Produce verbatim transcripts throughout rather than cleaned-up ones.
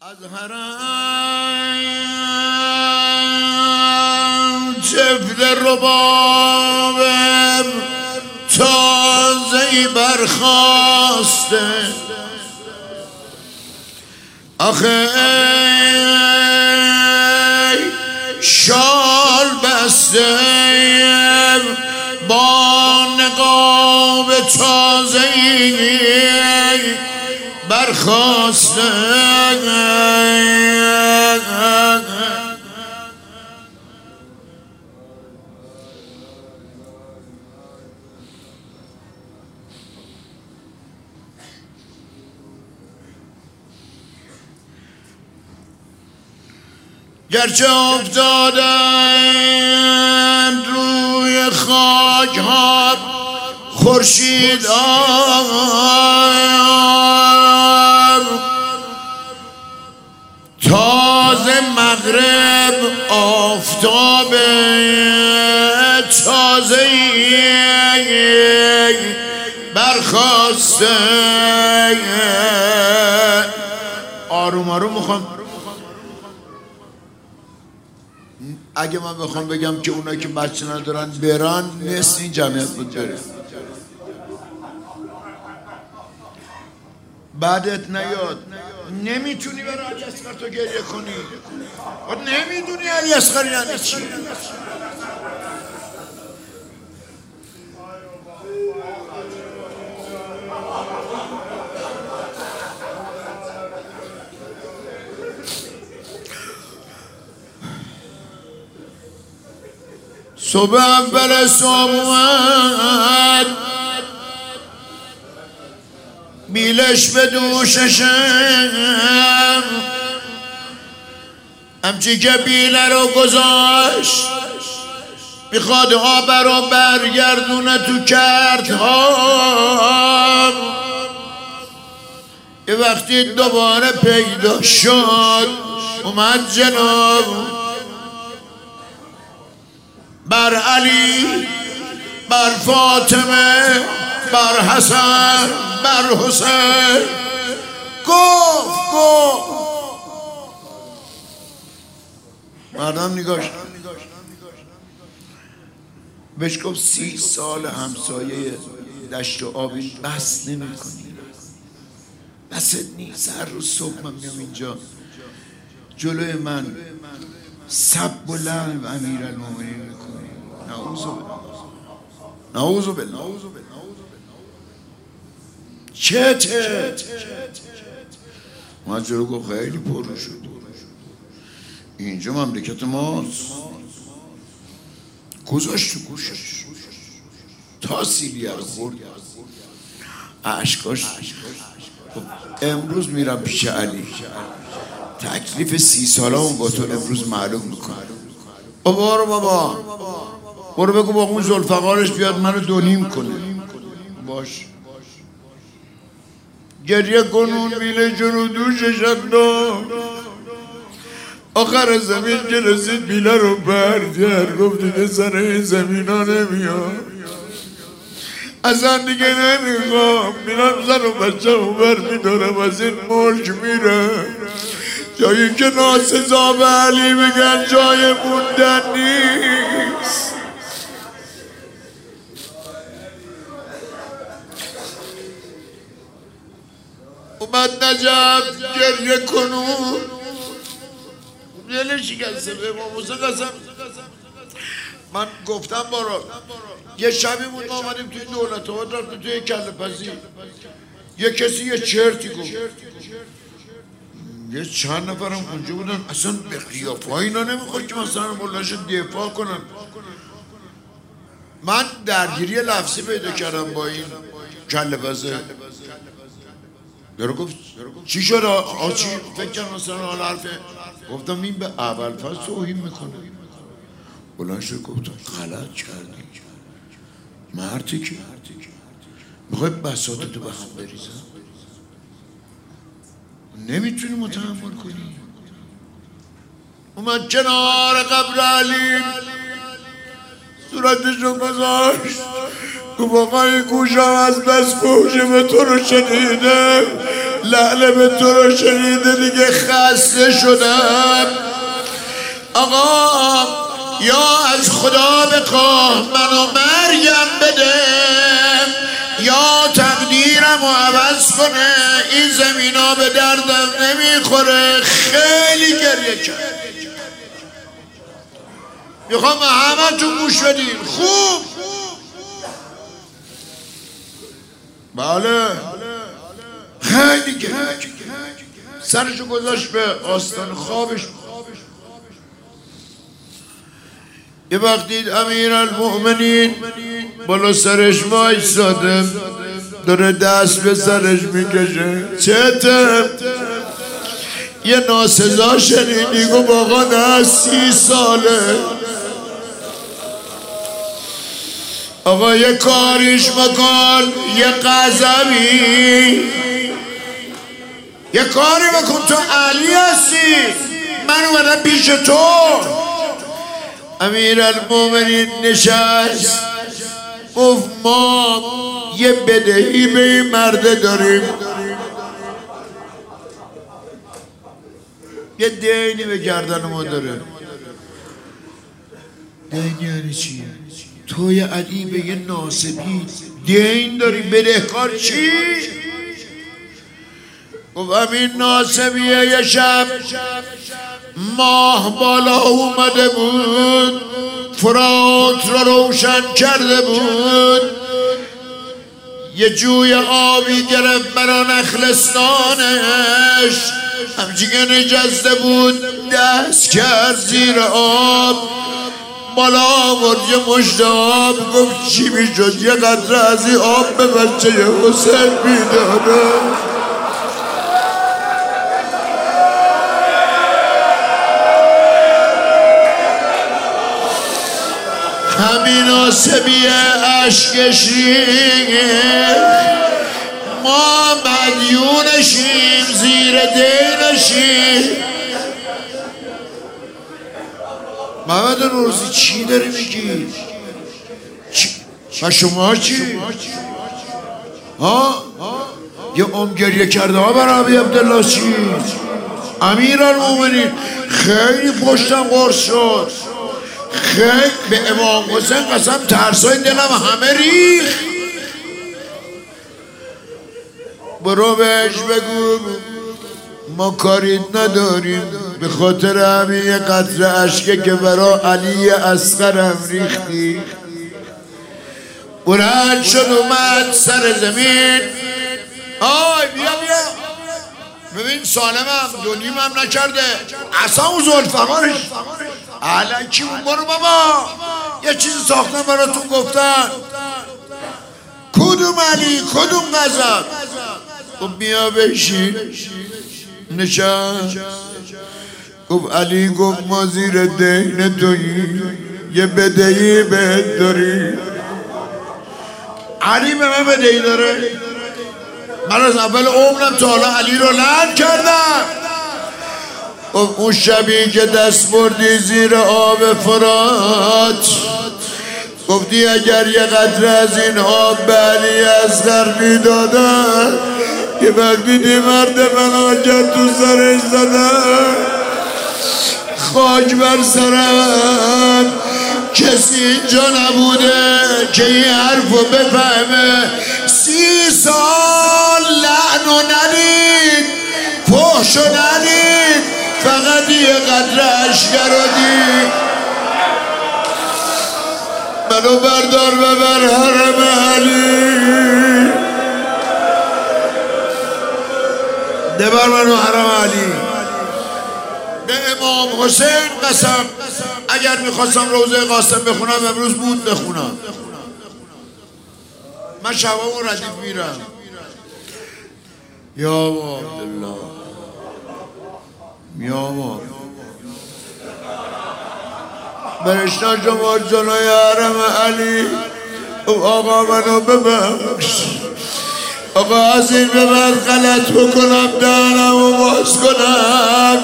از حرم طفل ربابم تازه‌ای برخاسته، آخه شال بسته با نقاب تازه‌ای برخاسته، گرچه افتادند روی خاک ها خورشید تازه مغرب آفتاب تازه برخاسته. آروم آروم میخوام، اگه من بخوام بگم که اونایی که بچه ندارن برن نصف این جمعیت بود بره. بعدت نیاد نمیتونی برای علی اصغر تو گریه کنی، نمیدونی علی اصغر یعنی چی. صبح اول صبح اومد بیلش به دوششم، همچی که بیله رو گذاشت میخواد آب رو برگردونه تو کردها. یه وقتی دوباره پیدا شد اومد جناب بر علی، بر فاطمه، بر حسن، بر حسین گفت گفت مردم نگاش بهش گفت سی سال همسایه دشت و آبی بس نمی کنی، بست نیست. هر روز صبح من میام اینجا جلوی من سب و لعب امیر المومنین میکنی. نعوذ بالله نعوذ بالله چته من جلو گفت خیلی پررو شد، اینجا مملکت ماست. گذاشت تو گوشش تا سیلیه رو خورد عشقاش. امروز میرم پیش علی، تکلیف سی ساله اون با تو امروز معلوم میکنم. بابا رو بابا برو بگو با اون ذوالفقارش بیاد منو دونیم کنه. باش گریه کنون بیله جنو دوشش انداخت، آخر زمین که رسید بیله رو برگرد، گفت دیگه سر این زمین ها نمیاد، اصلا دیگه نمیخوام، میرم زن و بچه رو بر میدارم از این ملک میرم جایی که ناسزا به علی بگن جای موندن نیست. اومد نجف گریه کنون دل شکسته به امام حسین قسم. من گفتم بارا یه شبی بود ما آمدیم توی دولت آباد رفتیم توی کله پزی، یه کسی یه چرتی گفت، یه چند نفرم اونجا بودن اصلا به قیافه اینا نمیخواد که مثلا ملاش دفاع کنن. من درگیری لفظی پیدا کردم با این کله پزه. برو گفت چی شد آقا چی فکر کنم مثلا حال حرفه. گفتم این به اول فصل توهین میکنه. بلند شد گفتم غلط کردی مردی که میخوای بساطتو به هم بریزم، نمیتونی متحمل کنی. اومد کنار قبر علی صورتشو گذاشت گفت آقای گوشم از بس فوشه به تو رو شنیده لعنه به تو رو شنیده دیگه خسته شدم. آقا یا از خدا بخواه منو مرگم بده یا تقدیرم رو عوض کنه، این زمین ها به دردم نمیخوره. خیلی گریه کرد. میخوام همه تو گوش بدین خوب. بله خیلی گریه سرشو گذاشت به آستان خوابش. یه وقت دید امیرالمؤمنین بالا سرش وایساده داره دست به سرش میکشه. چته؟ یه ناسزا شنیدی؟ گفت آقا نه سی ساله. آقا یه کاریش بکن، یه قذبی یه کاری بکن، تو علی هستی، من اومدم پیش تو. امیرالمؤمنین نشست گفت ما یه بدهی به این مرده داریم، یه دینی به گردن ما داره. دین یعنی چی؟ توی علی به یه ناسبی دین داری، بدهکار چی؟ گفت همین ناسبیه یه شب ماه بالا اومده بود، فرات را روشن کرده بود، یه جوی آبی گرفت برا نخلستانش، همچی که نجسته بود دست کرد زیر آب، بالا آورد یه مشت آب. گفت چی میشد یه قطره از این آب به بچه حسین میداده. همین آسبیه عشقش ریخت، ما مدیونشیم زیر دینشیم. محمد نوروزی چی داری میگی؟ و شما چی؟ ها؟ یه عمر گریه کرده ها برای ابی عبدالله چی؟ امیرالمؤمنین خیلی پشتم قرص شد، خیلی به امام حسین قسم ترسای دلم همه ریخ. برو بهش بگو ما کاریت نداریم، به خاطر همین یه قطره اشکه که برا علی اصغرم ریختی. بلند شد اومد سر زمین. آی بیا بیا ببین سالمم دو نیمم نکرده، اصلا اون زلفقارش علکی اون. برو بابا یه چیزی ساختن براتون گفتن. کدوم علی کدوم غضب؟ خب بیا بشین. نشست. گفت علی گفت ما زیر دین تویی، یه بدهی بهت داری. علی به من بدهی داره؟ من از اول عمرم تا حالا علی رو لعن کردم. اون شبی که دست بردی زیر آب فرات، گفتی اگر یه قطره از این آب به علی اصغر میدادن، که وقتی دی مرد من آجت تو سرش زدن، خاک بر سرم، کسی اینجا نبوده که این حرفو بفهمه. سی سال لعن و ندید، فحش و ندید، فقط یه قطره اشکر رو دید. منو بردار ببر حرم علی، دبر منو حرم علی. به امام حسین قسم اگر میخواستم روزه قاسم بخونم امروز بود بخونم. من شبامو ردیف میرم. یا عبدالله یا عبدالله برشنا شما جلوی حرم علی. آقا منو ببخش، آقا از این به بعد غلط بکنم دهنم و باز کنم.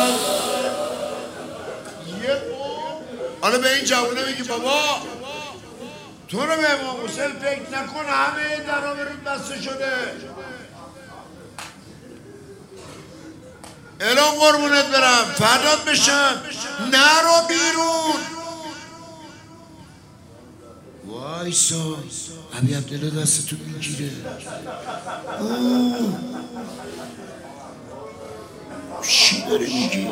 حالا به این جوونه میگی بابا تو رو به امام حسین فکر نکن، همه درا برون بسته شده. الان قربونت برم فرداد بشم نرو بیرون. وایسا ابی عبدالله دستتو میگیره. چی داره میگی؟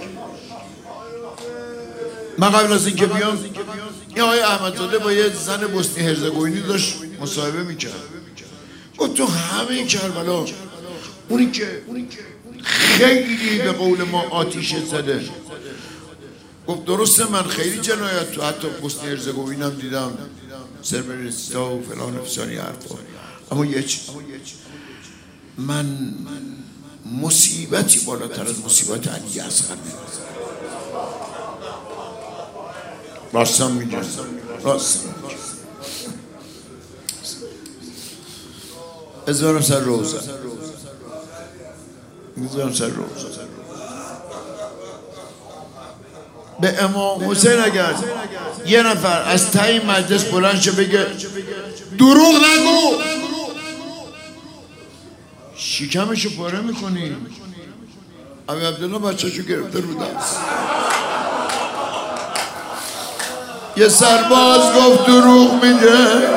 من قبل از اینکه بیام این آقای احمدزاده با یه زن بوسنی هرزگوینی داشت مصاحبه میکرد. گفت تو همه کربلا اونی که خیلی به قول ما آتیش زده. گفت درسته من خیلی جنایت تو حتی بوسنی هرزگوینم دیدم سربرستا و فلان و فسانی حرفا، اما یه چیز من مصیبتی بالاتر از مصیبت علی اصغر میدونم. راستم میگم راستم میگم. ازارم سر روزه ازارم سر روزه به امام حسین اگر یه نفر از تای مجلس بلند شه بگه دروغ نگو، شکمشو پاره میکنی. ابی عبدالله بچه‌شو گرفته رو دست. یه سرباز گفت دروغ میگه،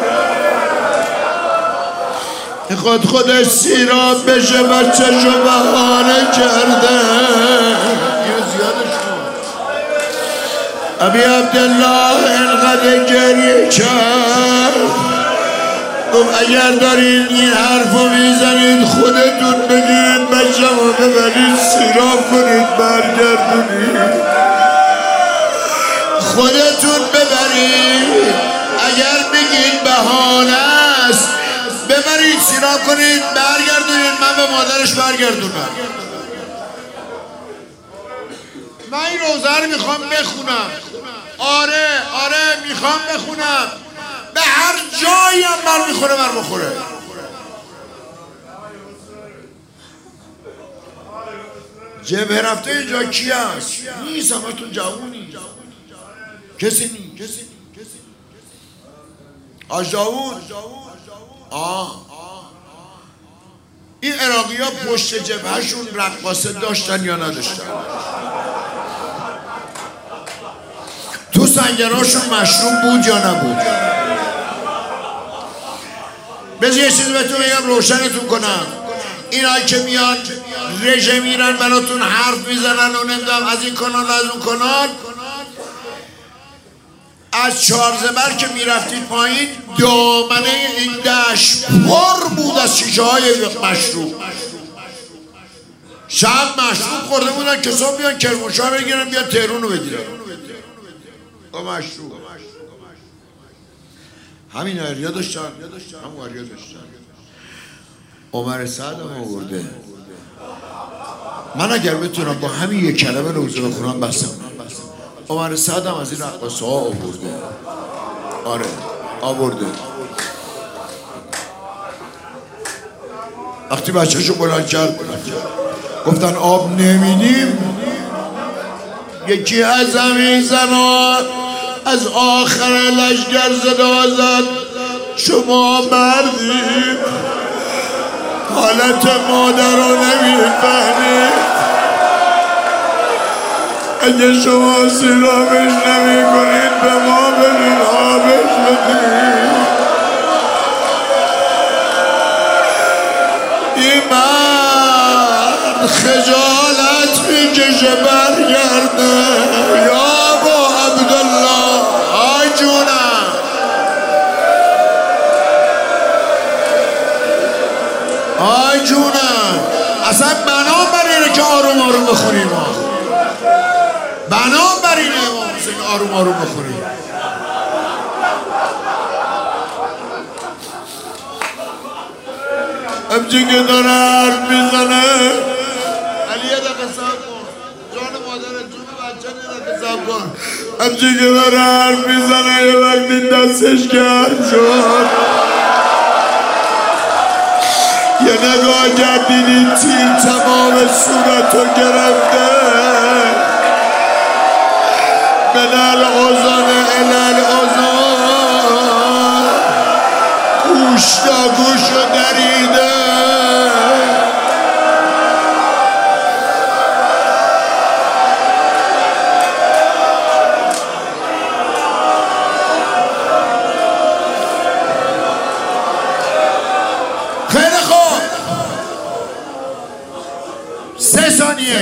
میخواد خودش سیراب بشه بچه‌شو بهانه کرده. یه زیادش کن. ابی عبدالله انقدر گریه کرد گفت اگر دارین این حرفو میزنید خودتون بگیرید بچه‌مو ببرید سیراب کنید برگردونید، خودتون ببرید. اگر بگید بهانه است ببرید سیراب کنید برگردونید، من به مادرش برگردونم. من این روزه رو میخوام بخونم. آره آره میخوام بخونم. به هر جایی هم بر میخوره بر بخوره. جبهه رفته اینجا کی هست؟ نیست، همه تو جوونی. کسی نیست. آج داوود. آه این عراقی ها پشت جبهشون رقاصه داشتن یا نداشتن؟ تو سنگراشون مشروب بود یا نبود؟ بذار یه چیزی بهتون بگم روشنتون کنم. اینا که میان رژه میرن براتون حرف میزنن و نمیدونم از این کانال از اون کانال، از چارزبر که میرفتید پایین دامنه این دشت پر بود از شیشه های مشروب. شب مشروب خورده بودن کسا بیان کرمانشاه بگیرن بیان تهرون رو بگیرن با مشروب. همین آریا داشتن، همون آریا داشتن. عمر سعد هم آورده. من اگر بتونم با همین یک کلمه روزه بخونم بسم. عمر سعد هم از این رقاصه ها آورده. آره آورده. وقتی بچه شو بلند کرد گفتن آب نمیدیم، یکی از زمین زنان از آخر لشگر صدا زد شما مردید حالت مادر رو نمیفهمید، اگه شما سیرابش نمی کنید به ما بدین آبش بدید. این مرد خجالت میکشه برگرده. یا ابا عبدالله آی جونم آی جونم اصلا بنا بر اینه که آروم آروم بخونیم، بنا بر اینه امام حسین آروم آروم بخونیم. ابجی که داره حرف میزنه علی یه دقیقه صبر کن جان مادر جون بچه یه دقیقه صبر کن. ابجی که داره حرف میزنه یه وقتی دستش گرم شد یه نگاه کرد دیدی تیر تمام صورتو گرفته. من اوزان الال اوزان گوش تا گوشو دریده.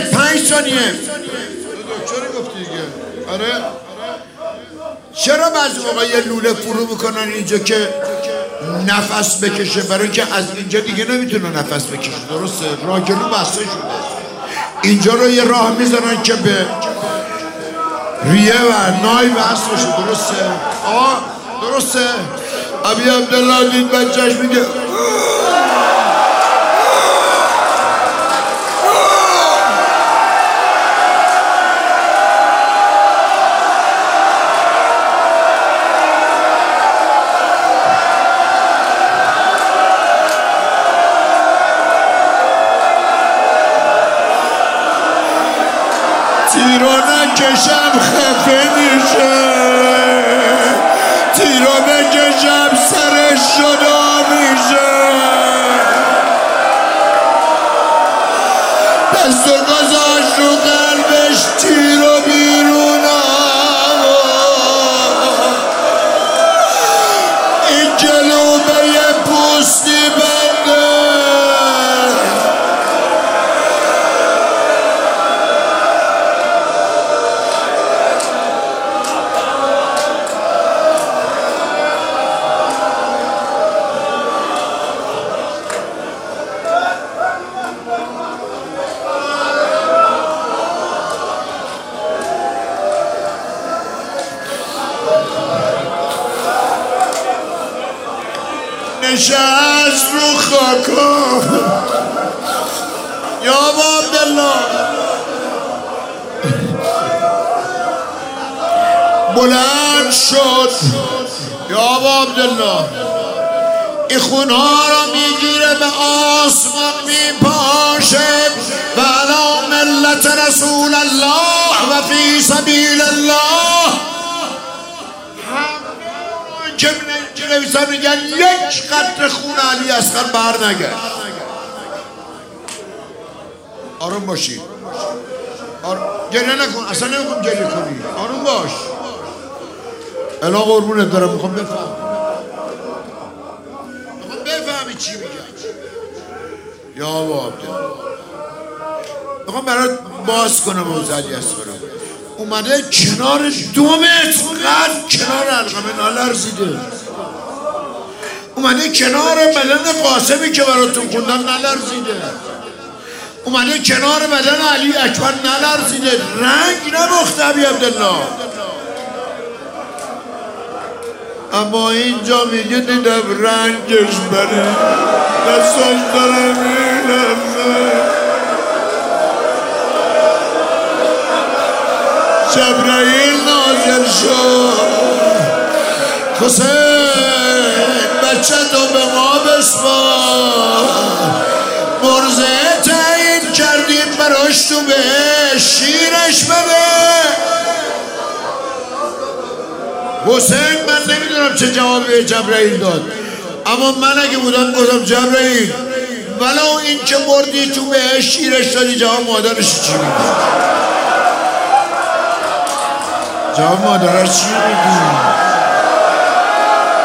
پنج ثانیه دکتر گفتی دیگه. آره چرا بعضی موقع یه لوله فرو میکنن اینجا که نفس بکشه؟ برای اینکه از اینجا دیگه نمیتونه نفس بکشه. درسته؟ راگلو بسته شده، اینجا رو یه راه میذارن که به ریه و نای بسته بشه. درسته؟ آه درسته؟ ابی عبدالله دید بچهش میگه تیرو نکشم خفه میشه، تیرو بکشم سرش جدا میشه، دستو گذاشت رو قلبش تیرو بیرون این جلوبه یه پوستی بنده. نشست رو خاکا یا ابا عبدالله، بلند شد یا ابا عبدالله، این خونها را میگیره به آسمان میپاشه و علی ملت رسول الله و فی سبیل الله. که نویسن میگن یک قطره خون علی اصغر بر نگشت. آروم باشی، آر... گریه نکن، اصلا نمیخوام گریه کنی، آروم باش. الا قربونت دارم، میخوام بفهم، میخوام بفهمی چی میگن. یا ابا عبدالله میخوام برات باز کنم موضوع علی اصغر. اومده کنار دو متر قد کنار علقمه نلرزیده، اومده کنار بدن قاسمی که براتون خوندم نلرزیده، اومده کنار بدن علی اکبر نلرزیده، رنگ نباخته ابی عبدالله. اما اینجا میگه دیدم رنگش بره، دستاش داره میلرزه. جبرائیل نازل شد، حسین بچه تو به ما بسپار، مرزه تعیین کردیم براش تو به شیرش بده. حسین من نمیدونم چه جوابی به جبرائیل داد، اما من اگه بودم گفتم جبرائیل ولو این که مردی تو به شیرش دادی، جواب مادرش چی میگه؟ جواب مادرش چی میگی؟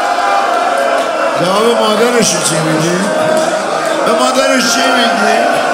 جواب مادرش چی میگی؟ به مادرش چی میگی؟